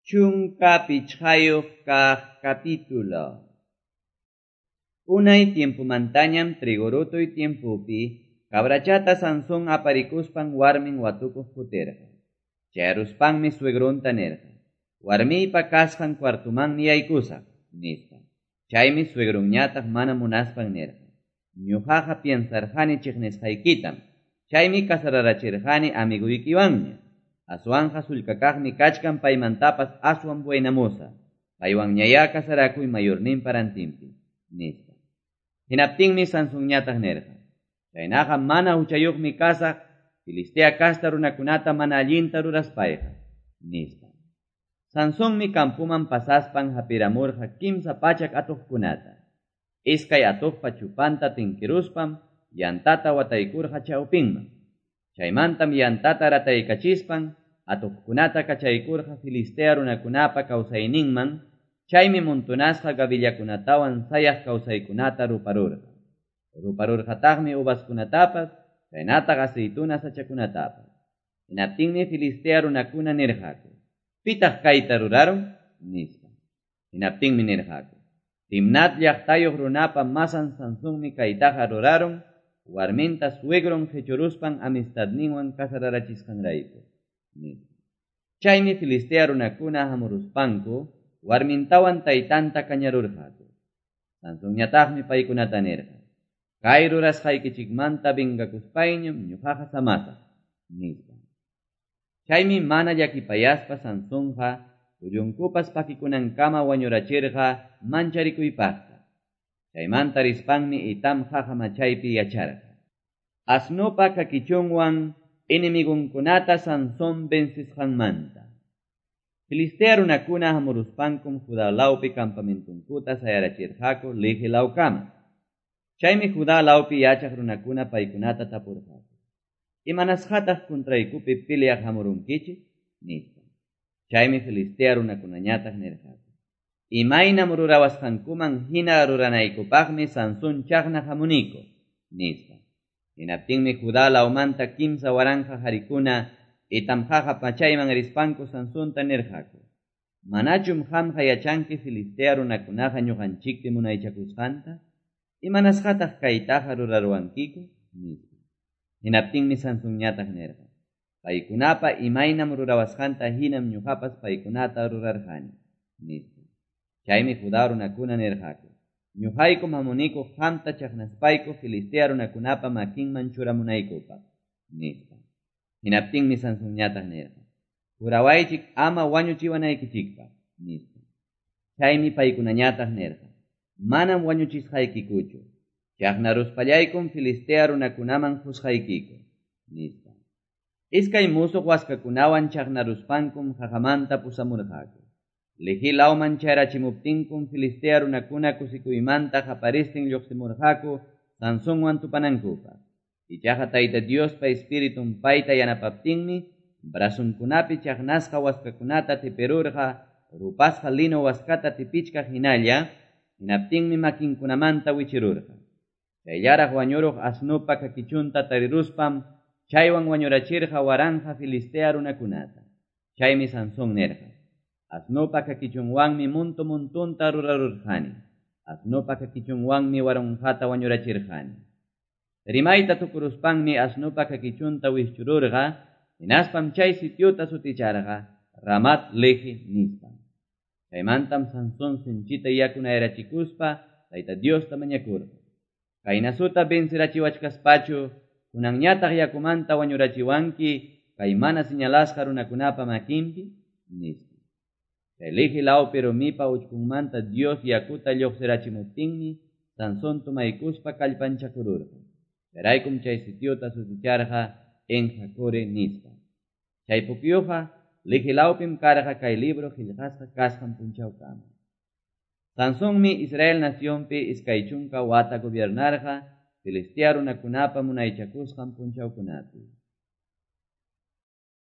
Chunka pichayuq kaq capítulo. Unay tiempo mantañam trigurutoy tiempopi cabrachata Sansón aparikuspan warmin watukuq kuterqa. Chayaruspanmi suegronta nerqa. Warmiypa kasqan cuartumanmi yaykusaq, nisqa. Chaymi suegronñataq mana munaspan nerqa. Ñuqaqa piensarqani chiqnisqaykitam. Chaymi kasararachirqani amiguykiwanña. Aswanja sullkakaqmi kachkan paymantapas aswan buenamosa. Paywanñaya kasarakuy mayorninpa rantinpi, nisqa. Hinaptinmi Sansonñataq nerqa. Chaynaqa mana huchayuqmi kasaq, Filistea kasta runakunata mana allinta ruraspayqa, nisqa. Sansonmi campuman pasaspan hapiramurqa kimsa pachak atuqkunata. Iskay atuqpa chupanta tinkiruspam yantata wataykurqa chawpinman. Chaymantam yantata rataykachispan atuqkunata kachaykurqa Filistea runakunapa kawsayninman. Chaymi montonasqa gavillakunatawan sayaq kawsaykunata ruparurqa. Ruparurqataqmi uvaskunatapas, chaynataq aceituna sachakunatapas. Hinaptinmi Filistea runakuna nirqaku: ¿Pitaq kayta ruraron? Nisqa. Hinaptinmi nirqaku: Timnat llaqtayuq runapa masan Sansonmi kaytaqa ruraron, warminta suegron qhichuruspan amistadninwan kasararachisqanrayku, nisqa. Chaymi Filistea runakuna hamuruspanku warmintawan taytanta kañarurqaku. Sansonñataqmi paykunata nirqa: Kay rurasqaykichikmanta vingakuspayñam ñuqaqa samasaq, nisqa. Chaymi mana llakipayaspa Sansonqa tullunkupas pakikunankama wañurachirqa mancharikuypaqta. Chaymanta rispanmi Etam qaqamachaypi yacharqa. Asnupa kakichunwan inimigunkunata Sansón vencisqanmanta. Filistea runakuna hamuruspankum Judá lawpi campamentunkuta sayarachirqaku Lehi lawkama. Chaymi Judá lawpi yachaq runakuna paykunata tapurqaku: ¿Imanasqataq kontraykupi peleaq hamurunkichik? Nisqa. Chaymi Filistea runakunañataq nirqaku: Imaynam rurawasqankuman hina ruranaykupaqmi Sansón chaqna hamuniko, nisqa. Hinaptinmi Judá lawmanta kimsa waranja qarikuna Etamqa pachayman rispanku Sansonta nirqaku: ¿Manachum qamqa yachanki Filistea runakunaqa ñuqanchikpi munaychakusqanta? ¿Imanasqataq kaytaqa rurarwankiku? Nisqa. Hinaptinmi Sansonñataq nirqa: Paykunapa imaynam rurawasqanta hinam ñuqapas paykunata rurarqani, nisqa. Chaymi Judá runakuna nirqaku: Ñuqaykum hamunikuq qamta chaqnaspayku Filistea runakunapa makinman churamunaykupaq, nisqa. Hinaptinmi Sansonñataq nirqa: Jurawaychik ama wañuchiwanaykichikpaq, nisqa. Chaymi paykunañataq nirqa: Manam wañuchisqaykikuchu. Chaqnaruspallaykum Filistea runakunaman husqaykiku, nisqa. Iskay musuq waskakunawan chaqnaruspankum qaqamanta pusamurqaku. Lehi lawman chayrachimuptinkum Filistea runakuna kusikuymanta qaparistin lluqsimurqaku Sansonwan tupanankupaq. Ichaqa Tayta Diospa Espiritun payta yanapaptinmi brasunkunapi chaqnasqa waskakunata tipirurqa, rupasqa lino waskata tipichqa hinalla. Hinaptinmi makinkunamanta wichirurqa. Chayllaraq wañuruq asnupa kakichunta tariruspam chaywan wañurachirqa waranja Filistea runakunata. Chaymi Sansón nerqa: Asnupa kakichunwanmi muntunta rurarurqani. Asnupa kakichunwanmi waranjata wañurachirqani. Rimayta tukuruspanmi asnupa kakichunta wischururqa. Hinaspam chay sitiuta suticharqa Ramat Lehi nispa. Chaymantam Sansón sinchita yakunairachikuspa Tayta Diosta mañakurqa: Kaynasuta vencirachiwachkaspachu kunanñataq yakumanta wañurachiwanki kay mana señalasqa runakunapa makinpi, nisqa. Chay Lehi lawpi rumipa uchkunmanta Dios yakuta lluqsirachimuptinmi Sansón tumaykuspa kallpanchakururqa. Chayraykum chay sitiuta suticharqa Enjacore nispa. Chay pukyuqa Lehi lawpim karqa kay libro qillqasqa kasqan punchawkama. Sansonmi Israel nacionpi iskay chunka wata gobiernarqa Filistea runakunapa munaychakusqan punchawkunapi.